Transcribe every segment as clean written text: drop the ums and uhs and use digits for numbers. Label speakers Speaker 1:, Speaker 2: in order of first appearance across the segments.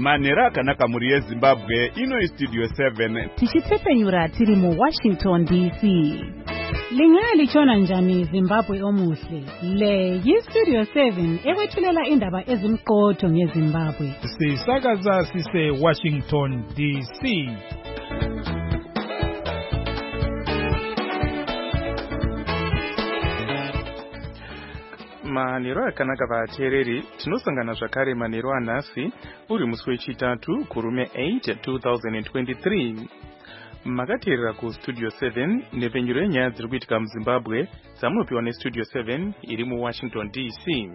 Speaker 1: Manera akanaka muri yeZimbabwe ino Studio 7
Speaker 2: tichitsepenyura tiri mu Washington DC. Lingali chona njani Zimbabwe omuhle. Le Studio 7 ekwethulela indaba ezimqotho ngeZimbabwe.
Speaker 3: Sisakaza sise Washington DC.
Speaker 4: Manero akanaka vachereri tinosangana zvakare manero anhasi uri musi wechitatu kurume 8 2023. Makateerera ku Studio 7 nepfenyuro yenyaya dziri kuitika muZimbabwe dzamunopiwa neStudio 7 iri muWashington DC.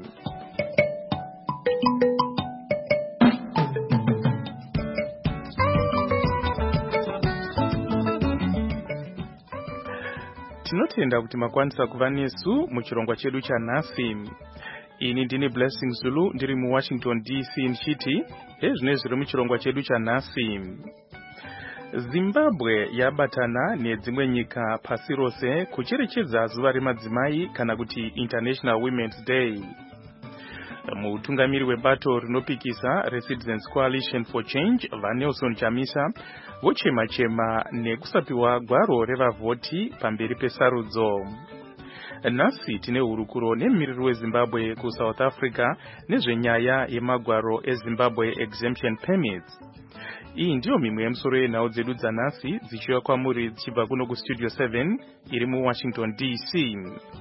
Speaker 4: Tinotenda kuti makwanisa kuva nesu muchirongwa chedu chanhasi. Ini ndini Blessing Zulu ndiri muWashington DC ndichiti ezvino zviri muchirongwa chedu chanhasi. Zimbabwe yabatana nedzimwe nyika pasi rose kucherechedza zuva remadzimai kana kuti International Women's Day. Mutungamiri webato rinopikisa reCitizens Coalition for Change vaNelson Chamisa vochema-chema nekusapiwa gwaro revavhoti pamberi pesarudzo. Nhasi tine hurukuro nemumiriri weZimbabwe kuSouth Africa nezvenyaya yemagwaro eZimbabwe Exemption Permits. Iyi ndiyo mimwe yemusoro yenhau dzedu dzanhasi dzichiuya kwamuri dzichibva kuno kuStudio 7 iri muWashington DC.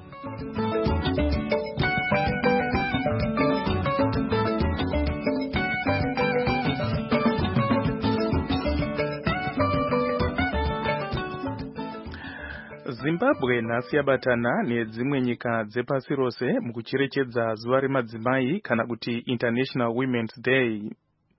Speaker 4: Zimbabwe nhasi yabatana nedzimwe nyika dzepasi rose mukucherechedza zuva remadzimai kana kuti International Women's Day.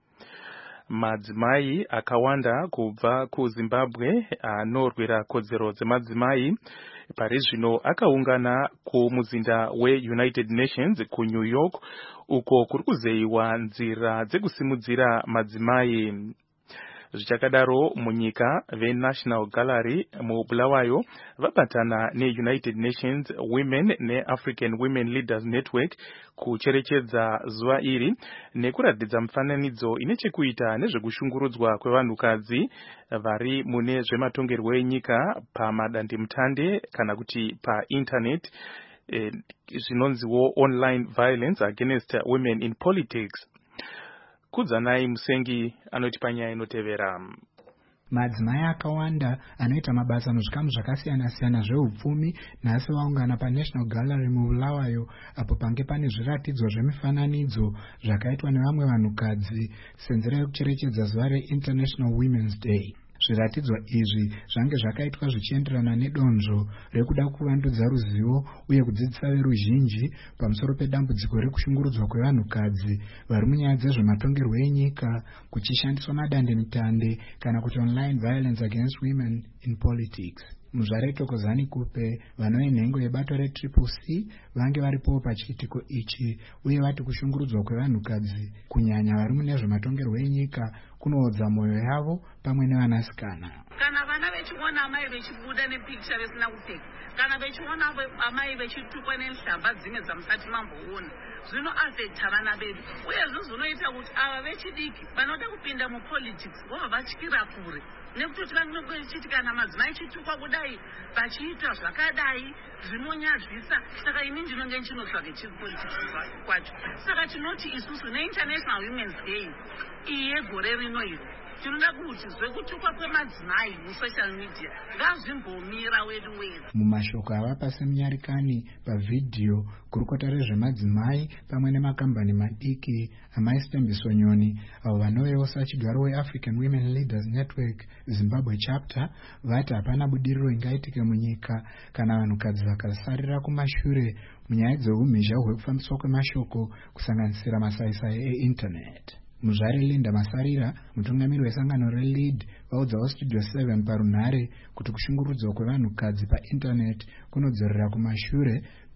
Speaker 4: Madzimai akawanda kubva kuZimbabwe anorwira kodzero dzemadzimai pari zvino akaungana kumuzinda weUnited Nations kuNew York uko kuri kuzeyiwa nzira dzekusimudzira madzimai. Zvichakadaro munyika veNational Gallery muBulawayo vabatana neUnited Nations Women neAfrican Women Leaders Network kucherechedza zuva iri nekuratidza mufananidzo ine chekuita nezvekushungurudzwa kwevanhukadzi vari mune zvematongerwo enyika pamadandemutande kana kuti painternet, zvinonziwo online violence against women in politics. Kudzanai Musengi anoti panyaya inotevera.
Speaker 5: Madzimai akawanda anoita mabasa muzvikamu zvakasiyana-siyana zveupfumi nhasi vaungana paNational Gallery muBulawayo apo pange pane zviratidzo zvemifananidzo zvakaitwa nevamwe vanhukadzi senzira yekucherechedza zuva reInternational Women's Day. Zviratidzo izvi zvange zvakaitwa zvichienderana nedonzvo rekuda kuvandudza ruzivo uye kudzidzisa veruzhinji pamusoro pedambudziko rekushungurudzwa kwevanhukadzi vari munyaya dzezvematongerwo enyika kuchishandiswa madandemutande kana kuti online violence against women in politics. Muzvare Tokozani Kupe vanove nhengo yebato reCCC vange varipo pachiitiko ichi uye vati kushungurudzwa kwevanhukadzi kunyanya vari mune zvematongerwo enyika kunoodza mwoyo yavo pamwe nevanasikana.
Speaker 6: Kana vana vechiona amai vechibuda nepikicha vesina kupfeka, kana vechiona amai vechitukwa nenhlamba dzimwe dzamusati mamboona, zvino afekta vana vedu uye zvinoita kuti ava vechidiki vanoda kupinda mupolitics vobva vatyira kure nekuti vanongechiti kana madzimai chitukwa kudai vachiita zvakadai zvinonyadzisa. Saka ini ndinonge ndinotsvaga chipolitics kwacho. Saka tinoti isusu neInternational Women's Day iyi yegore rino iri tinoda kuti zvekutukwa kwemadzimai musocial media ngazvimbomira wedu.
Speaker 5: Mumashoko avapa semunyarikani pavhidhiyo gurukota rezvemadzimai pamwe nemakambani madiki amaistembiso nyoni avo vanovewo sachigaro weAfrican Women Leaders Network Zimbabwe chapter vati hapana budiriro ingaitike munyika kana vanhukadzi vakasarira kumashure munyaya dzeumhizha hwekufambiswa kwemashoko kusanganisira masaisai einternet. Muzvare Linda Masarira, mutungamiri wesangano reLead, vaudzawo Studio 7 parunhare kuti kushungurudzwa kwevanhukadzi painternet kunodzorera kumashure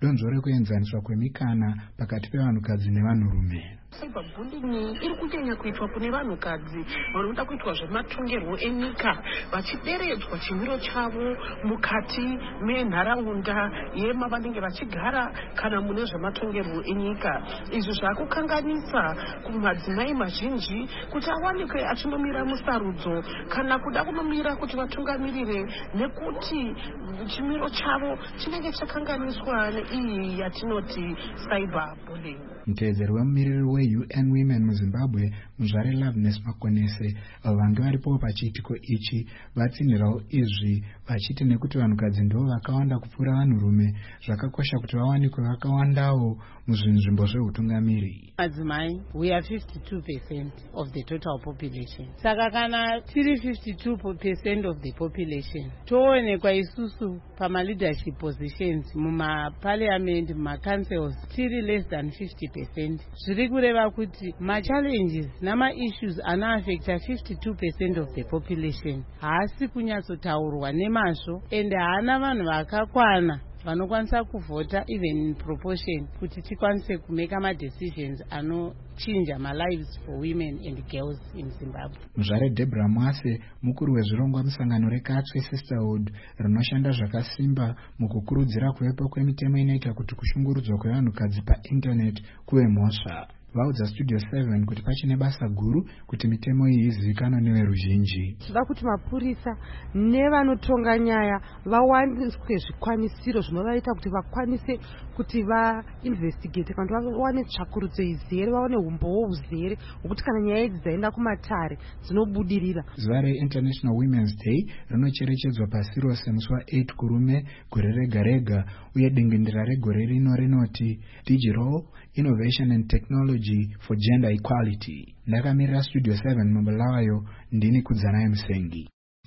Speaker 5: donzvo rekuenzaniswa kwemikana pakati pevanhukadzi nevanhurume.
Speaker 7: Cyberbullying iri kunyanya kuitwa kune vanhukadzi vanoda kuitwa zvematongerwo enyika vachideredzwa chimiro chavo mukati menharaunda yemavanenge vachigara kana mune zvematongerwo enyika. Izvi zvakukanganisa kumadzimai mazhinji kuti awanikwe achinomira musarudzo kana kuda kunomira kuti vatungamirire nekuti chimiro chavo chinenge chakanganiswa neiyi yatinoti cyberbullying.
Speaker 5: Mutevedzeri wemumiriri we-UN Women muZimbabwe, muzvare Loveness Makonese, vange varipo pachiitiko ichi vatsinhirawo izvi vachiti nekuti vanhukadzi ndivo vakawanda kupfuura vanhurume, zvakakosha kuti vawanikwe vakawandawo muzvinzvimbo zveutungamiri.
Speaker 8: Madzimai, we are 52% of the total population. Saka kana tiri 52% of the population, toonekwa isusu pama leadership positions muma-parliament, muma-councils, tiri less than 50%. Zviri kureva kuti ma-challenges nama-issues anoaffecta 52% of the population haasi kunyatsotaurwa nemazvo, ende haana vanhu vakakwana vanokwanisa kuvhota even in proportion kuti tikwanise kumeka ma-decisions anochinja ma-lives for women and girls in Zimbabwe.
Speaker 5: Muzvare Deborah Mwase, mukuru wezvirongwa musangano reKatswe Sisterhood rinoshanda zvakasimba mukukurudzira kuvepo kwemitemo inoita kuti kushungurudzwa kwevanhukadzi painternet kuve mhosva. Vaudza Studio 7 kuti pachine basa guru kuti mitemo iyi izivikanwe neveruzhinji.
Speaker 9: Tinoda kuti mapurisa nevanotonga nyaya vawaniswe zvikwanisiro zvinovaita kuti vakwanise kuti vainvestigate kana vawane tsvakurudzo izere, vawane umbowo uzere hwekuti kana nyaya idzi dzaenda kumatare dzinobudirira.
Speaker 5: Zuva reInternational Women's Day rinocherechedzwa pasi rose musi wa8 kurume gore rega rega, uye dingindira regore rino rinoti Digital Innovation and Technology for Gender Equality. Ndakamirira Studio 7 mubulawayo, ndini Kudzanaye Musengi.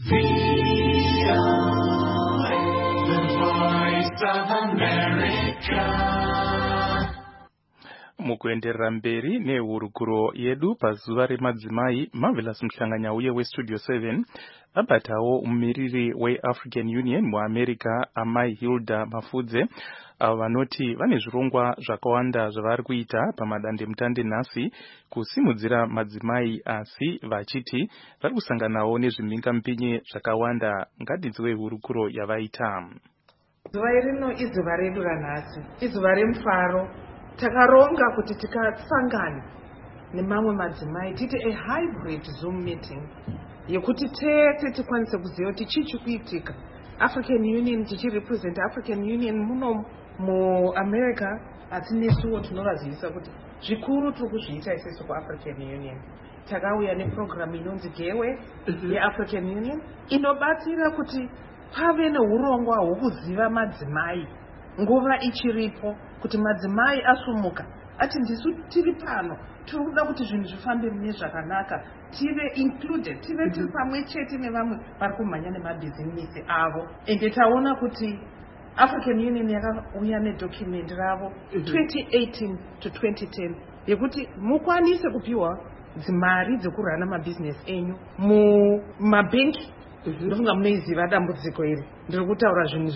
Speaker 4: Mukuenderera mberi nehurukuro yedu pazuva remadzimai, Marvelous Muhlanganyauye weStudio 7 abatawo mumiriri weAfrican Union muAmerica amai Hilda Mafudze, avo vanoti vane zvirongwa zvakawanda zvavari kuita pamadandemutande nhasi kusimudzira madzimai, asi vachiti vari kusanganawo nezvimhingamupinyi zvakawanda. Ngadinzwe hurukuro yavaita.
Speaker 10: Zuva rino izuva redu ranhasi, izuva remufaro. Takaronga kuti tikasangana nemamwe madzimai titi a hybrid Zoom meeting yekuti tese tikwanise kuziva kuti chichi kuitika. African Union tichirepresent African Union muno muAmerica, asi nesuwo tinovazivisa kuti zvikuru tiri kuzviita isusu kuAfrican Union. Takauya neprogram inonzi Gewe yeAfrican Union inobatsira kuti pave neurongwa hwokuziva madzimai nguva ichiripo, kuti madzimai asumuka ati ndisu tiri pano, tiri kuda kuti zvinhu zvifambe mune zvakanaka, tive included, tive tiri pamwe chete nevamwe vari kumhanya nemabhizinisi avo. Ende taona kuti African Union yakauya nedocument ravo 2018 to 2010 yekuti mukwanise kupiwa dzimari dzekurana mabhizinesi enyu mumabhenki. Ndofunga munoiziva dambudziko iri. Ndiri kutaura zvinhu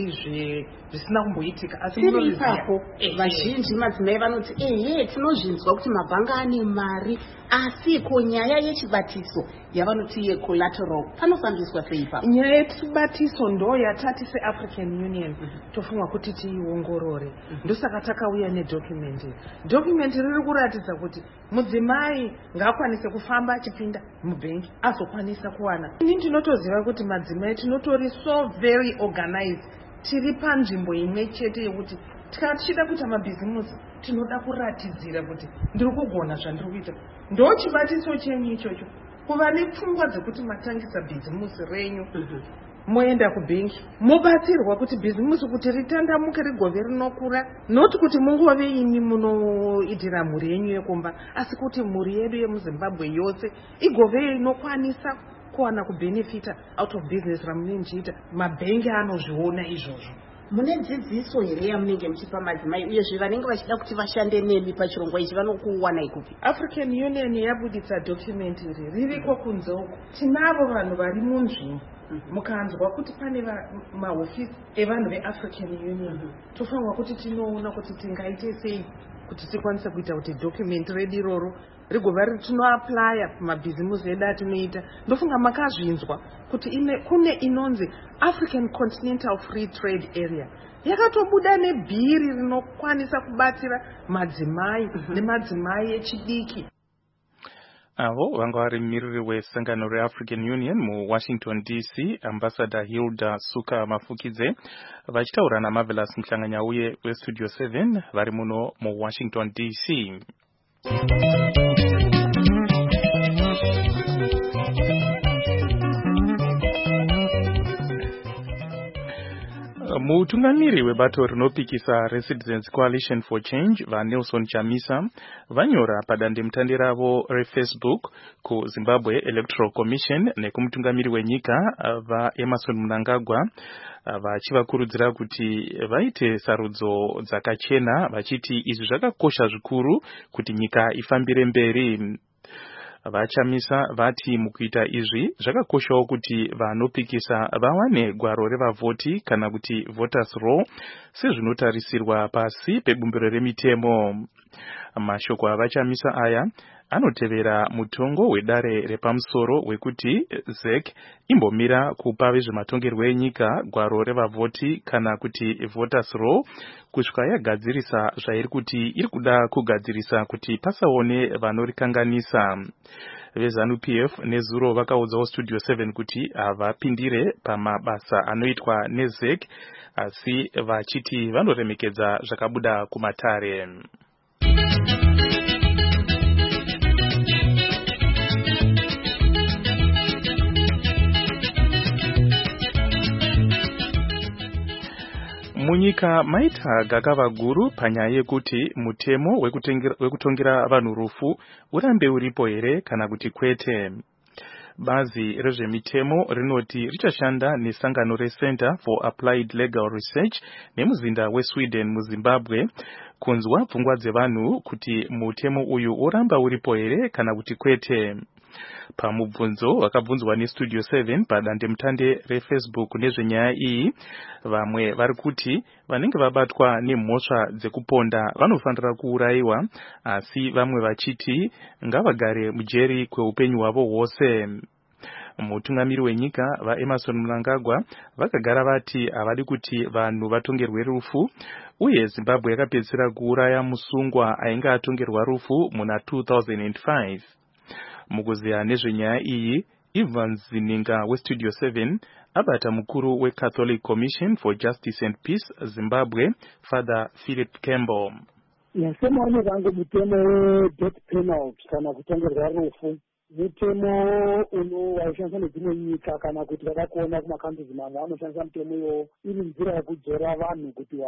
Speaker 10: zvisina kumboitika, asi
Speaker 8: tiri ipapo vazhinji madzimai vanoti tinozvinzwa kuti mabhanga ane mari, asi ko nyaya yechibatiso yavanoti yecollateral panofambiswa sei ipapo?
Speaker 10: Nyaya yechibatiso ndo yatati seAfrican Union tofunga kuti tiiongorore. Ndosaka takauya nedocument. Document riri kuratidza kuti mudzimai ngaakwanise kufamba achipinda mubhenki azokwanisa kuwana. Ini ndinotoziva kuti madzimai tinotori so very organized, tiri panzvimbo imwe chete yekuti tichida kuita mabhizimusi tinoda kuratidzira kuti ndiri kugona zvandiri kuita. Ndo chibatiso chenyu ichocho, kuva nepfungwa dzekuti matangisa bhizimusi renyu moenda kubhenki mobatsirwa kuti bhizimusi kuti ritandamuke rigove rinokura, noti kuti mungove imi munoitira mhuri yenyu yekumba, asi kuti mhuri yedu yemuZimbabwe yose igove inokwanisa kuwana kubenefita out of business ramunenjiita. Mabhengi anozviona izvozvo.
Speaker 8: Mune dzidziso here yamunenge muchipa madzimai, uyezve vanenge vachida kuti vashande nemi pachirongwa ichi vanokuwana ikupi?
Speaker 10: African Union yabuditsa document iri ririko kunze uko. Tinavo vanhu vari munzvimbo mukanzwa kuti pane mahofisi evanhu veAfrican Union tofanirwa kuti tinoona kuti tingaite sei kuti tikwanise kuita kuti document redu iroro rigova tinoaplya pamabhizimusi edu atinoita. Ndofunga makazvinzwa kuti kune inonzi African Continental Free Trade Area yakatobuda nebhiri rinokwanisa kubatsira madzimai nemadzimai echidiki.
Speaker 4: Avo vanga vari mumiriri wesangano reAfrican Union muWashington DC, Ambassador Hilda Suka Mafukidze vachitaura naMarvelous Mhlanganya uye weStudio 7 vari muno muWashington DC. Mutungamiri webato rinopikisa reCitizens Coalition for Change vaNelson Chamisa vanyora padandemutande ravo reFacebook kuZimbabwe Electoral Commission nekumutungamiri wenyika vaEmerson Mnangagwa vachivakurudzira kuti vaite sarudzo dzakachena vachiti izvi zvakakosha zvikuru kuti nyika ifambire mberi. Vachamisa vati mukuita izvi zvakakoshawo kuti vanopikisa vawane gwaro revavhoti kana kuti voters roll sezvinotarisirwa pasi pebumbiro remitemo. Mashoko avachamisa aya anotevera mutongo wedare repamusoro wekuti ZEC imbomira kupa vezvematongerwo enyika gwaro revavhoti kana kuti voters roll kusvika yagadzirisa zvairi kuti iri kuda kugadzirisa kuti pasaone vanorikanganisa. VeZANU-PF nezuro vakaudzawo Studio 7 kuti havapindire pamabasa anoitwa neZEC asi vachiti vanoremekedza zvakabuda kumatare. Munyika maita gakava guru panyaya yekuti mutemo wekutongera vanhu rufu urambe uripo here kana kuti kwete. Bazi rezvemitemo rinoti richashanda nesangano reCenter for Applied Legal Research nemuzinda weSweden muZimbabwe kunzwa pfungwa dzevanhu kuti mutemo uyu uramba uripo here kana kuti kwete. Pamubvunzo wakabvunzwa neStudio 7 padandemutande reFacebook nezvenyaya iyi, vamwe vari kuti vanenge vabatwa nemhosva dzekuponda vanofanira kuurayiwa, asi vamwe vachiti ngavagare mujeri kweupenyu hwavo hwose. Mutungamiri wenyika vaEmerson Mnangagwa vakagara vati havadi kuti vanhu vatongerwe rufu, uye Zimbabwe yakapedzisira kuuraya musungwa ainge atongerwa rufu muna 2005. Mukuziya nezvenyaya iyi, Ivan Zininga weStudio 7 abata mukuru weCatholic Commission for Justice and Peace Zimbabwe, Father Philip Campbell.
Speaker 11: Nasemaone vangu mutemo we-death penalty kana kutongerwa rufu mutemo waishandiswa nedzimwe nyika kana kuti vadakuona kumakandizi mamwe vanoshandisa mutemo iwo iri nzira yekudzora vanhu kuti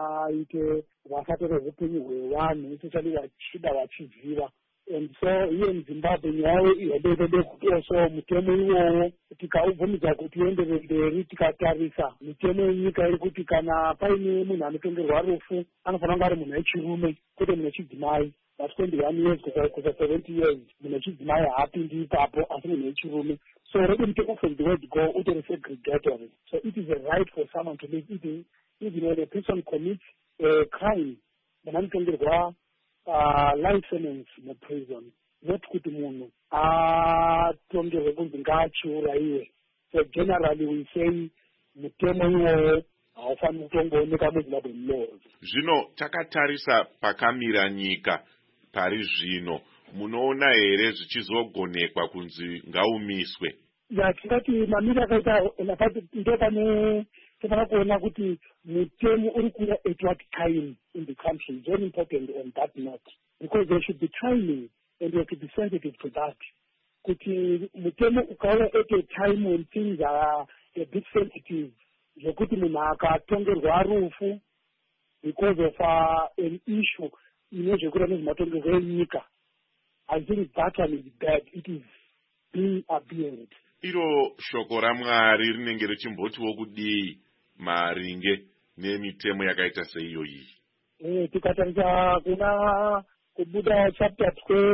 Speaker 11: vasatore upenyu hwevanhu especially vachida vachivhira. And so here in Zimbabwe nyayo ihedede kutoso mutemo iwowo tikaubvumidza kuti uendere mberi tikatarisa mitemo yenyika iri kuti kana paine munhu anotongerwa rufu anofanira kunge ari munhu wechirume kwete munhu wechidzimai. That's 21 years kusa 70 years munhu wechidzimai haapindi ipapo asi munhu wechirume. So already mutemo from the word go utori segregatory. So it is a right for someone to live even when a person commits a crime munhu anotongerwa life sentence in prison, not kuti munhu atongerwe kunzi ngaachiurayiwe. So generally we say mutemo iwowo haufaniri kutongooneka muZimbabwe laws.
Speaker 1: Zvino takatarisa pakamira nyika pari zvino, munoona here zvichizogonekwa kunzi ngaumiswe?
Speaker 11: Tingati mamira akaita napati ndopane tofanira kuona kuti mutemo uri kuuya at what time in the country is very important on that note, because there should be timing and we have to be sensitive to that. Kuti mutemo ukauya at a time when things are a bit sensitive, zvekuti munhu akatongerwa rufu because of an issue ine zvekuita nezvematongerwo enyika, I think that one is bad. It is being abused.
Speaker 1: Iro shoko raMwari rinenge richimbotiwo kudii maringe nemitemo yakaita seiyoyi?
Speaker 11: Tikatarisa kuna kubuda chapter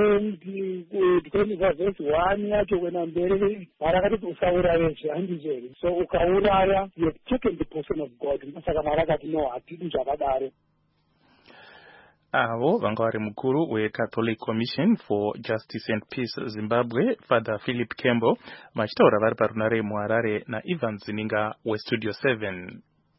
Speaker 11: 20 verse 1 yacho kwenda mberi varakati usauraya handizveri, so ukauraya you have taken the person of God. Saka varakati no, hatidi zvakadaro.
Speaker 4: Avo vanga vari mukuru weCatholic Commission for Justice and Peace Zimbabwe, Father Philip Kembo, vachitaura vari parunare muHarare naIvan Zininga weStudio 7.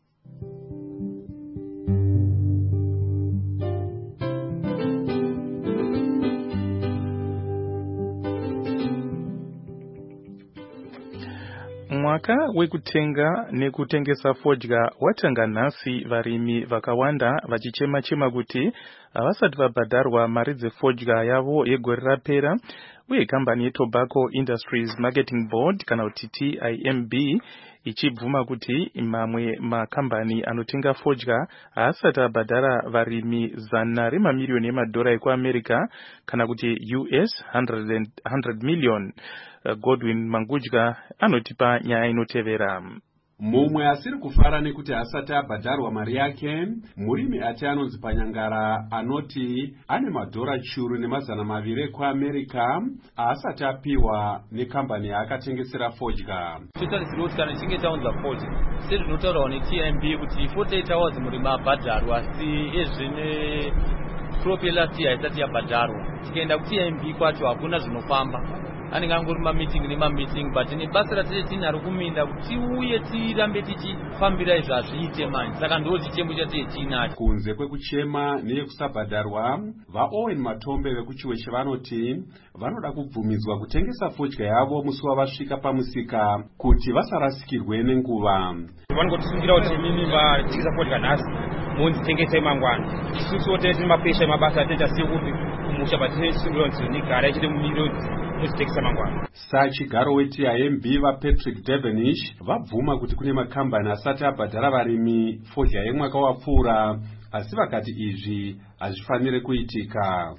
Speaker 4: Mwaka wekutenga nekutengesa fodya watanga nhasi, varimi vakawanda vachichema kuti havasati vabhadharwa mari dzefodya yavo yegore rapera, uye kambani yeTobacco Industries Marketing Board kana kuti TIMB ichibvuma kuti mamwe makambani anotenga fodya haasati abhadhara varimi $100 mamiliyoni ekuAmerica kana kuti US 100 million. Godwin Mangudya anotipa nyaya inotevera.
Speaker 12: Mumwe asiri kufara nekuti asati abhadharwa mari yake, murimi ati anonzi Panyangara anoti ane madhora chiuru ne200 ekuAmerica asati apiwa nekambani yaakatengesera fodya.
Speaker 13: Totarisira kuti kana tichinge taunza fodya, sezvinotaurwa neTMB kuti 48 hours murimi abhadharwa, asi ezvine crop last year haisati yabhadharwa. Tikaenda kuTMB kwacho hakuna zvinofamba. Anenge angori mameeting but nebasa ratinenge tinaro kuminda kuti tiuye tirambe tichifambira izvo hazviite manje. Saka ndo chitembo chatinenge tinacho.
Speaker 12: Kunze kwekuchema neyekusabhadharwa, vaOwen Matombe vekuchiweshe vanoti vanoda kubvumidzwa kutengesa fodya yavo musi wavasvika pamusika kuti vasarasikirwe nenguva.
Speaker 14: Vanogotisungira kuti mimi vatengesa fodya nhasi munzi tengesai mangwana. Isusu tese mapesha mabasa atenda sekuti kumusha batesungirwa nzvinigara ichite mumirodzi.
Speaker 12: Sachigaro weTIMB vaPatrick Devenish vabvuma kuti kune makambani asati abhadhara varimi fodya yemwaka wapfuura, asi vakati izvi hazvifanire kuitika.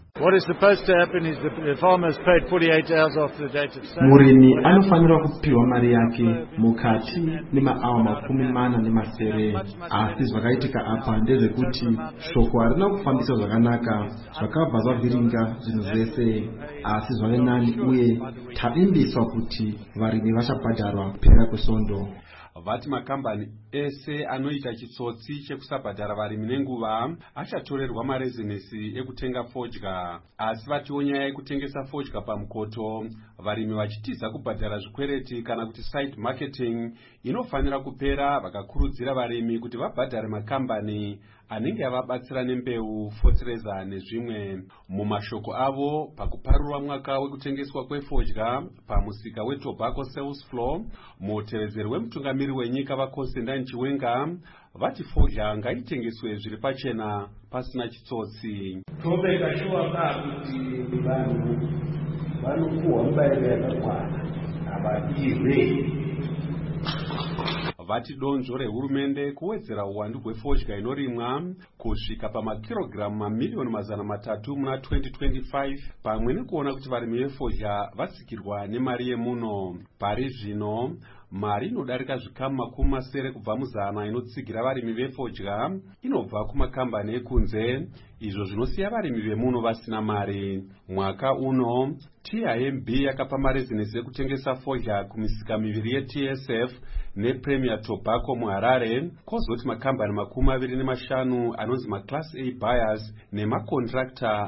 Speaker 15: Murimi anofanira kupiwa mari yake mukati nemaawa 40 asi zvakaitika apa ndezvekuti shoko harina kufambisa zvakanaka, zvakabva zvavhiringa zvinhu zvese, asi zvave nani uye tavimbiswa kuti varimi vachabhadharwa kupera kwesvondo.
Speaker 12: Vati makambani ese anoita chitsotsi chekusabhadhara varimi nenguva achatorerwa marezinesi ekutenga fodya, asi vatiwo nyaya yekutengesa fodya pamukoto, varimi vachitiza kubhadhara zvikwereti kana kuti side marketing inofanira kupera, vakakurudzira varimi kuti vabhadhare makambani anenge avabatsira nembeu, fotireza nezvimwe. Mumashoko avo pakuparura mwaka wekutengeswa kwefodya pamusika weTobacco Sales Floor, mutevezeri wemutungamiri wenyika vaConstantine Chiwenga vati fodya ngaitengeswe zviri pachena pasina chitsotsi.
Speaker 16: Tobeka shuwa kuti vanhu vanopuwa mubayiro yakakwana abadiwe.
Speaker 12: Vati donzvo rehurumende kuwedzera uwandu hwefodya inorimwa kusvika pamakirogiramu mamiliyoni 300 muna 2025, pamwe nekuona kuti varimi vefodya vasikirwa nemari yemuno. Pari zvino mari inodarika zvikamu 70 kubva mu100 inotsigira varimi vefodya inobva kumakambani ekunze, izvo zvinosiya varimi vemuno vasina mari. Mwaka uno TIMB yakapa marezinesi ekutengesa fodya kumisika miviri yeTSF nePremier Tobacco muHarare, kozoti makambani 25 anonzi maClass A buyers nemakontrakta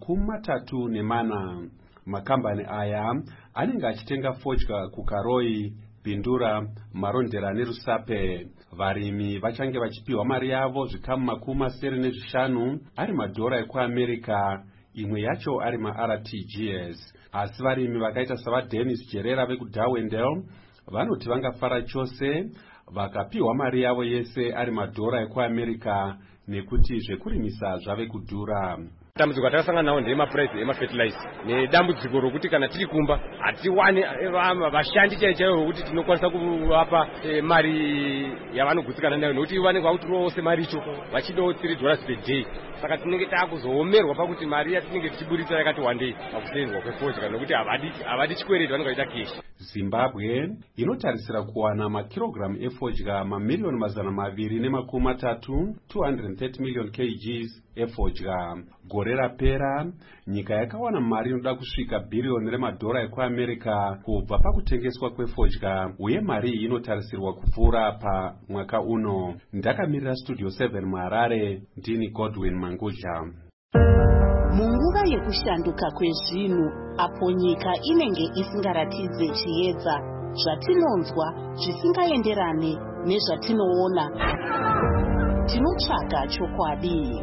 Speaker 12: 34. Makambani aya anenge achitenga fodya kuKaroi, Bindura, Marondera neRusape. Varimi vachange vachipiwa mari yavo zvikamu 75 ari madhora ekuAmerica, imwe yacho ari maRTGS. Asi varimi vakaita savaDennis Jerera vekuDarwendale vanoti vangafara chose vakapiwa mari yavo yese ari madhora ekuAmerica, nekuti zvekurimisa zvave kudhura.
Speaker 14: Dambudziko ratakasangana nawo ndeemapuraizi emafertilizer nedambudziko rokuti kana tiri kumba hatiwane vashandi chaivo rokuti tinokwanisa kuvapa mari yavanogutsikana nayo, nokuti vanenge vakutirwa wose mari icho vachidawo $3 per day. Saka tinenge taakuzoomerwa pakuti mari yatinenge tichiburitsa yakati wandei pakutenderwa kwefodya, nokuti havadi chikwereti, vanenge vachiita keshi.
Speaker 12: Zimbabwe inotarisira kuwana makirogiramu efodya mamiliyoni 230 230 million kgs efodya. Gore mugore rapera nyika yakawana mari inoda kusvika bhiriyoni remadhora ekuamerica kubva pakutengeswa kwefodya, uye mari iyi inotarisirwa kupfuura pamwaka uno. Ndakamirira Studio 7 muHarare, ndini Godwin Manguja.
Speaker 17: Munguva yekushanduka kwezvinhu, apo nyika inenge isingaratidze chiedza, zvatinonzwa zvisingaenderane nezvatinoona, tinotsvaga chokwadi.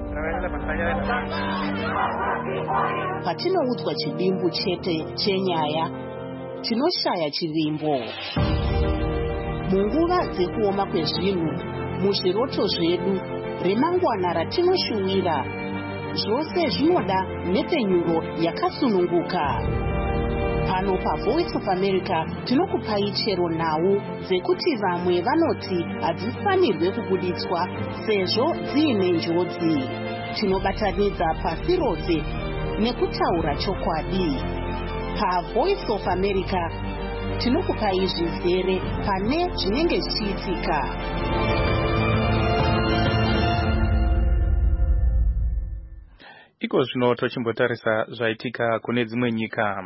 Speaker 17: Patinoudzwa chidimbu chete chenyaya, tinoshaya chivimbo. Munguva dzekuoma kwezvinhu, muzviroto zvedu, remangwana ratinoshuwira, zvose zvinoda nhepfenyuro yakasununguka. Pano paVoice of America tinokupai chero nhau dzekuti vamwe vanoti hadzifanirwe kubuditswa sezvo dziine njodzi. Tinobatanidza pasi rose nekutaura chokwadi. PaVoice of America tinokupai zvizere pane zvinenge zvichiitika.
Speaker 4: Iko zvino tochimbotarisa zvaitika kune dzimwe nyika.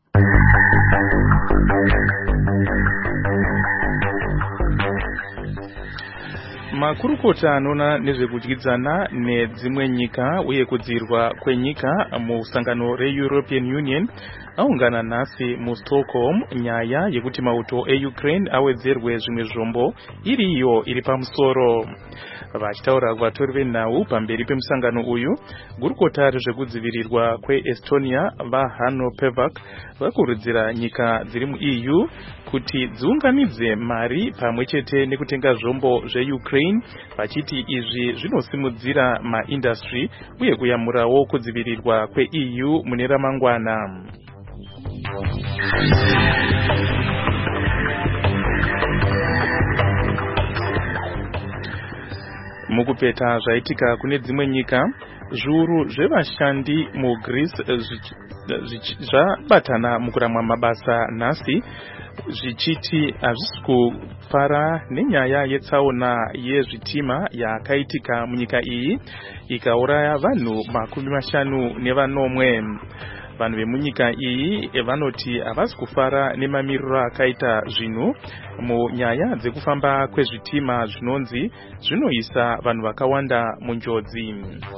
Speaker 4: Makurukota anoona nezvekudyidzana nedzimwe nyika uye kudzirwa kwenyika musangano reEuropean Union aungana nhasi muStockholm nyaya yekuti mauto eUkraine awedzerwe zvimwe zvombo iriyo iri pamusoro. Vachitaura kuvatori venhau pamberi pemusangano uyu, gurukota rezvekudzivirirwa kweEstonia vaHanno Pevak vakurudzira nyika dziri muEU kuti dziunganidze mari pamwe chete nekutenga zvombo zveUkraine, vachiti izvi zvinosimudzira maindastry uye kuyamurawo kudzivirirwa kweEU mune ramangwana. Mukupeta zvaitika kune dzimwe nyika, zviuru zvevashandi muGreece zvabatana mukuramwa mabasa nhasi, zvichiti hazvisi kufara nenyaya yetsaona yezvitima yakaitika munyika iyi ikauraya vanhu 50. Vanhu vemunyika iyi vanoti havasi kufara nemamiriro akaita zvinhu munyaya dzekufamba kwezvitima zvinonzi zvinoisa vanhu vakawanda munjodzi.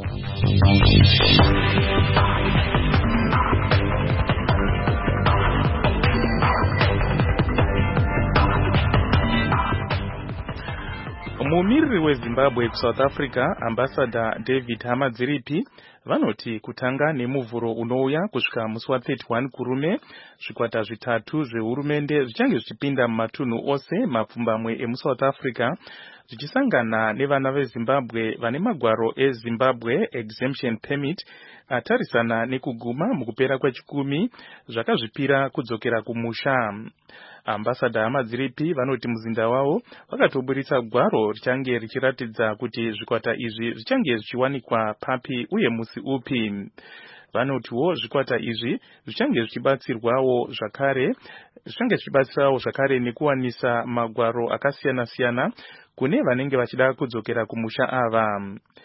Speaker 4: Mumiriri weZimbabwe kuSouth Africa, Ambassador David Hamadziripi, vanoti kutanga nemuvhuro unouya kusvika musi wa31 kurume, zvikwata zvitatu zvehurumende zvichange zvichipinda mumatunhu ose mapfumbamwe emuSouth Africa, zvichisangana nevana veZimbabwe vane magwaro eZimbabwe Exemption Permit atarisana nekuguma mukupera kwechikumi zvakazvipira kudzokera kumusha. Ambassador Hamadziripi vanoti muzinda wavo vakatoburitsa gwaro richange richiratidza kuti zvikwata izvi zvichange zvichiwanikwa papi uye musi upi. Vanotiwo zvikwata izvi zvichange zvichibatsirawo zvakare nekuwanisa magwaro akasiyana-siyana kune vanenge vachida kudzokera kumusha ava.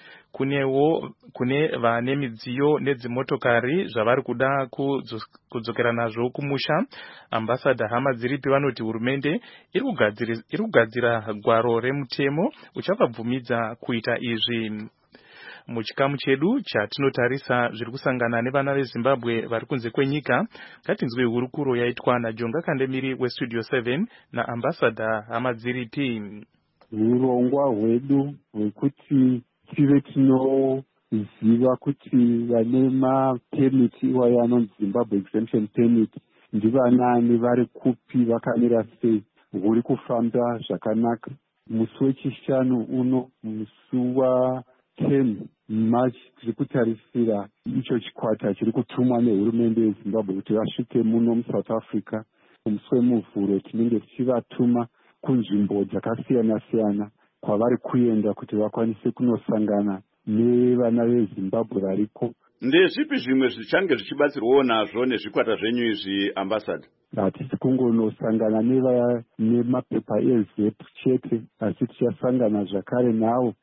Speaker 4: Kune vane midziyo nedzimotokari zvavari kuda kudzokera nazvo kumusha, Ambassador Hamadziripi vanoti hurumende iri kugadzira gwaro remutemo uchavabvumidza kuita izvi. Muchikamu chedu chatinotarisa zviri kusangana nevana veZimbabwe vari kunze kwenyika, ngatinzwe hurukuro yaitwa naJonga Kandemiri weStudio 7 naAmbassador Hamadziripi.
Speaker 18: Urongwa hwedu hwekuti tive tinoziva kuti vane mapemiti iwayo anonzi Zimbabwe Exemption Permit ndivanani, vari kupi, vakamira sei, huri kufamba zvakanaka. Musi wechishanu uno, musi wa10 March, tiri kutarisira icho chikwata chiri kutumwa nehurumende yeZimbabwe kuti vasvike muno muSouth Africa. Musi wemuvhuro tinenge tichivatuma kunzvimbo dzakasiyana-siyana kwavari kuenda kuti vakwanise kunosangana nevana veZimbabwe variko.
Speaker 19: Ndezvipi zvimwe zvichange zvichibatsirwawo nazvo nezvikwata zvenyu izvi, Ambassador?
Speaker 18: Hatisi kungonosangana nemapepa eZEP chete, asi tichasangana zvakare navo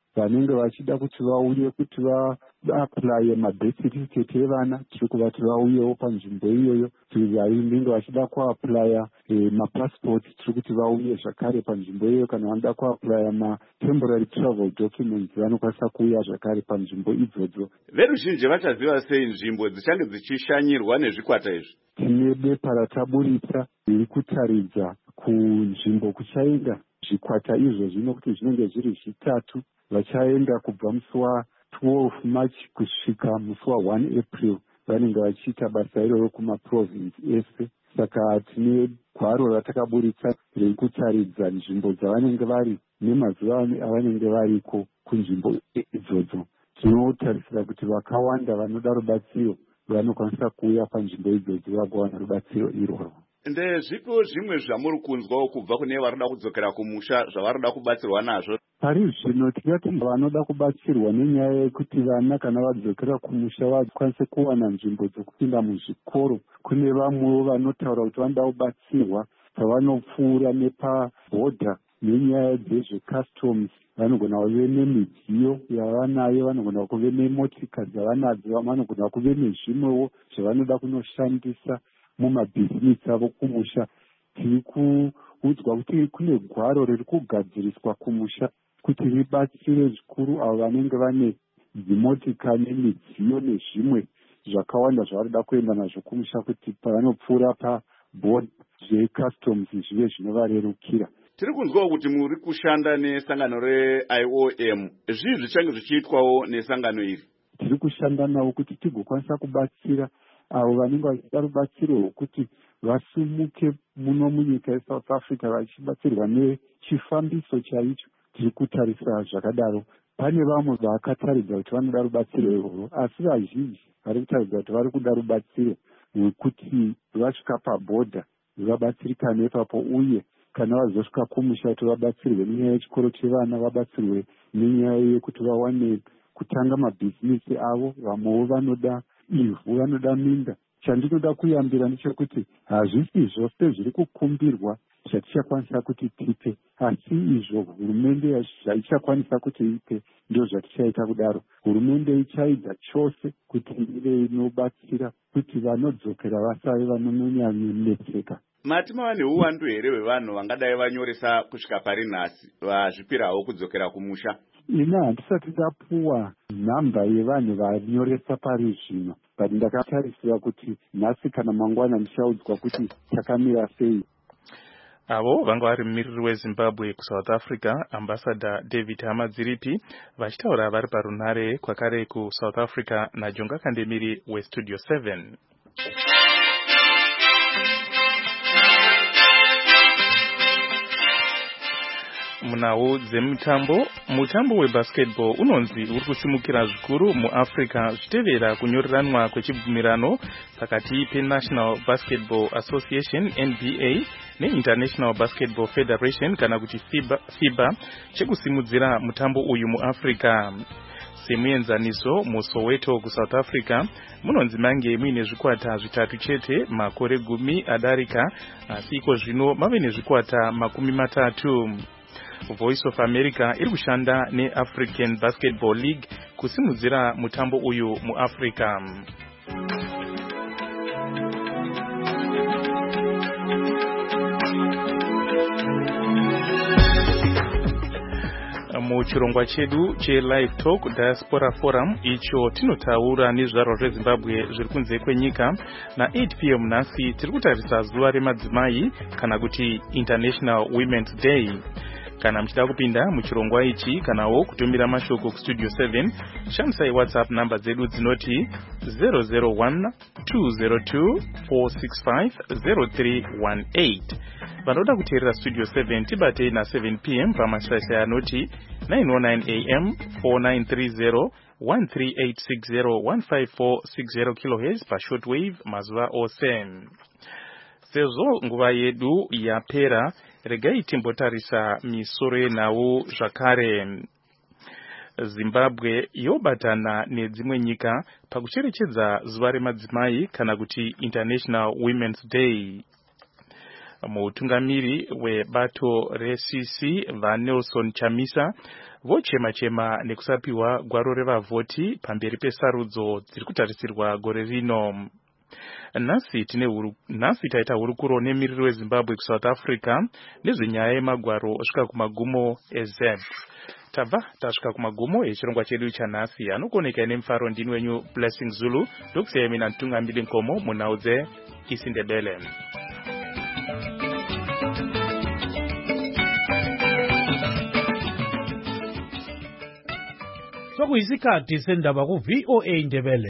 Speaker 18: vanenge vachida kuti vauye kuti vaaplaye mabirth certificate evana tiri kuvati vauyewo panzvimbo iyoyo. Vanenge vachida kuaplaya mapassport tiri kuti vauye zvakare panzvimbo iyoyo. Kana vanoda kuaplaya matemporary travel documents vanokwanisa kuuya zvakare panzvimbo idzodzo.
Speaker 19: Veruzhinji vachaziva sei nzvimbo dzichange dzichishanyirwa nezvikwata izvi?
Speaker 18: Tine bepa rataburitsa riri kutaridza kunzvimbo kuchaenda zvikwata izvozvi nokuti zvinenge zviri zvitatu. Vachaenda kubva musi wa12 March kusvika musi wa1 April vanenge vachiita basa iroro kumaprovinsi ese. Saka tine gwaro ratakaburitsa riri kutaridza nzvimbo dzavanenge vari nemazuva avanenge variko kunzvimbo idzodzo. Tinotarisira kuti vakawanda vanoda rubatsiro vanokwanisa kuuya panzvimbo idzodzo vagowana rubatsiro iroro.
Speaker 19: Ndezvipo zvimwe zvamuri kunzwawo kubva kune varida kudzokera kumusha zvavarida kubatsirwa nazvo?
Speaker 18: Pari zvino tingati vanoda kubatsirwa nenyaya yekuti vana kana vadzokera kumusha vakwanise kuwana nzvimbo dzokupinda muzvikoro. Kune vamwewo vanotaura kuti vanoda kubatsirwa pavanopfuura nepabhodha nenyaya dzezvecustoms. Vanogona kuve nemidziyo yavanayo, vanogona kuve nemotika dzavanadzo, vanogona kuve nezvimwewo zvavanoda kunoshandisa mumabhizinisi avo kumusha. Tiri kuudzwa kuti kune gwaro riri kugadziriswa kumusha kuti ribatsire zvikuru avo vanenge vane dzimotika nemidziyo nezvimwe zvakawanda zvavanoda kuenda nazvo kumusha kuti pavanopfuura pabhodha zvecustoms zvive zvinovarerukira.
Speaker 19: Tiri kunzwawo kuti muri kushanda nesangano reIOM. Zvii zvichange zvichiitwawo nesangano iri?
Speaker 18: Tiri kushanda navo kuti tigokwanisa kubatsira avo vanenge vachida rubatsiro rwokuti vasumuke muno munyika yeSouth Africa vachibatsirwa nechifambiso chaicho. Tiri kutarisa zvakadaro. Pane vamwe vakataridza kuti vanoda rubatsiro irworwo, asi vazhinji vari kutaridza kuti vari kuda rubatsiro rwekuti vasvika pabhodha vabatsirika nepapo, uye kana vazosvika kumusha kuti vabatsirwe nenyaya yechikoro chevana, vabatsirwe nenyaya yekuti vawane kutanga mabhizinisi avo. Vamwewo vanoda ivhu, vanoda minda. Chandinoda kuyambira ndechekuti hazvisi zvose zviri kukumbirwa zvatichakwanisa kuti tipe, asi izvo hurumende zvaichakwanisa kuti ipe ndio zvatichaita kudaro. Hurumende ichaidza chose kuti ive inobatsira kuti vanodzokera vasave vanonyanyoneseka.
Speaker 19: Mati mava neuwandu here hwevanhu vangadai vanyoresa kusvika pari nhasi vazvipirawo kudzokera kumusha?
Speaker 18: Ina handisati ndapuwa nhamba yevanhu vanyoresa pari zvino, but ndakatarisira kuti nhasi kana mangwana ndichaudzwa kuti chakamira sei.
Speaker 4: Avo vanga vari mumiriri weZimbabwe kuSouth Africa, Ambassador David Hamadziripi, vachitaura vari parunhare kwakare kuSouth Africa naJonga Kandemiri weStudio 7. Munhau dzemutambo, mutambo webasketball unonzi uri kusimukira zvikuru muAfrica zvitevera kunyoreranwa kwechibvumirano pakati peNational Basketball Association NBA neInternational Basketball Federation kana kuti FIBA chekusimudzira mutambo uyu muAfrica. Semuenzaniso muSoweto kuSouth Africa munonzi mange muine zvikwata zvitatu chete makore 10 adarika, asi iko zvino mave nezvikwata 30. Voice of America iri kushanda neAfrican Basketball League kusimudzira mutambo uyu muAfrica. Muchirongwa chedu cheLive Talk Diaspora Forum icho tinotaura nezvaro zveZimbabwe zviri kunze kwenyika. Na 8 p.m. nhasi tiri kutarisa zuva remadzimai kana kuti International Women's Day. Kana mchida kupinda muchirongwa ichi kanawo kutumira mashoko kuStudio 7, shandisai WhatsApp namba dzedu dzinoti 001 202 465 0318. Vanoda kuteerera Studio 7 tibate na 7 p.m. pamasaisai anoti 909 AM 4930 13860 15460 kHz pashortwave mazuva ose. Sezvo nguva yedu yapera, regai timbotarisa misoro yenhau zvakare. Zimbabwe yobatana nedzimwe nyika pakucherechedza zuva remadzimai kana kuti International Women's Day. Mutungamiri webato resisi vaNelson Chamisa vochema-chema nekusapiwa gwaro revavhoti pamberi pesarudzo dziri kutarisirwa gore rino. Nhasi taita hurukuro nemiriri weZimbabwe kuSouth Africa nezvenyaya yemagwaro osvika kumagumo eZEP. Tabva tasvika kumagumo echirongwa chedu chanhasi. Anokoneka nemufaro ndini wenyu Blessing Zulu, ndokusiyai mina Ntungamiri Nkomo munhau dzeIsiNdebele.
Speaker 3: Sokuyisikhathi sendaba ku VOA Ndebele.